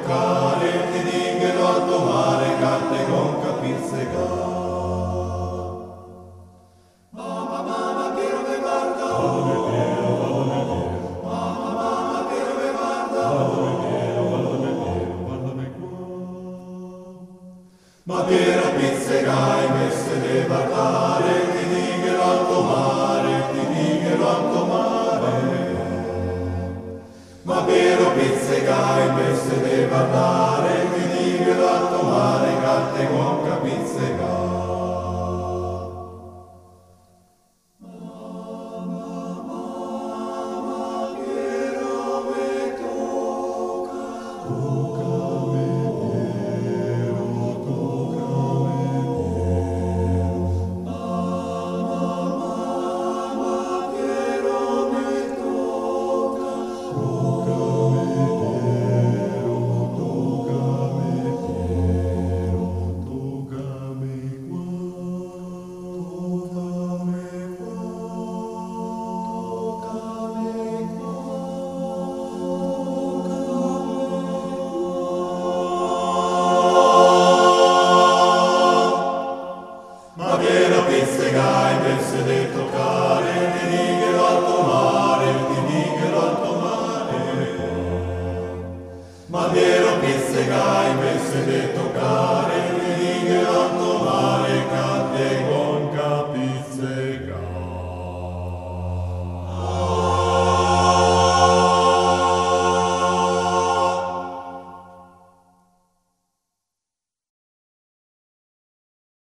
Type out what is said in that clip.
toccare, ti dicono alto mare, carte con capizzega. Mamma, mamma, Piero me guarda. Guardami Piero, guardami Piero. Mamma, mamma, Piero me guarda. Guardami Piero, guardami Piero, guardami qua. Ma Piero pizzegai, messe de guardare, ti dicono alto mare, ti dicono alto mare. Ma Piero pizzegai, messe de guardare, ti dicono alto mare, carte con capizzega. Ma Piero pizzegai, messe de toccare, ti dicono alto mare, ti dicono alto mare. Ma Piero pizzegai, messe de toccare,